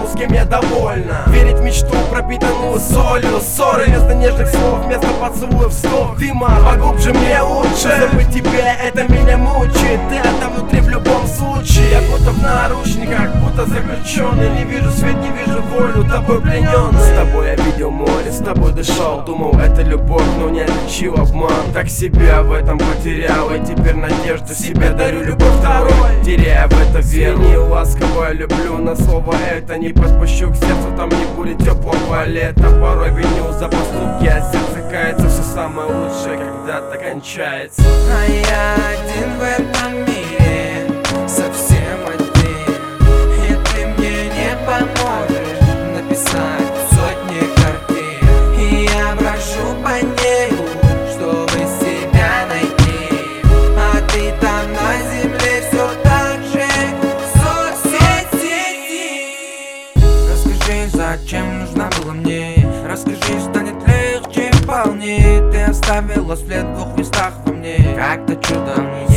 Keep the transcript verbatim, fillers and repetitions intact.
с кем я довольна. Верить в мечту, пропитанную солью. Ссоры вместо нежных слов, вместо поцелуев слов. Дыма поглубже мне лучше. Забыть тебя, это меня мучает. Ты там внутри в любом случае. Я будто в наручниках, будто заключенный. Не вижу свет, не вижу волю, тобой пленен. С тобой я видел море, с тобой дышал. Думал, это любовь, но не отличил обман. Так себя в этом потерял, и теперь надежду себе дарю любовь второй, теряя в это веру. Не ласково люблю, на слово это не подпущу к сердцу, там не будет теплого лета. Порой виню за поступки, а сердце кается. Все самое лучшее когда-то кончается. А я один в этом мире, совсем один. И ты мне не поможешь написать сотни картин. И я прошу по ней, чтобы себя найти. А ты там на земле все так же в соцсети. Расскажи, зачем нужна была мне. Расскажи, станет легче вполне. Ты оставила след в двух местах во мне. Как-то чудом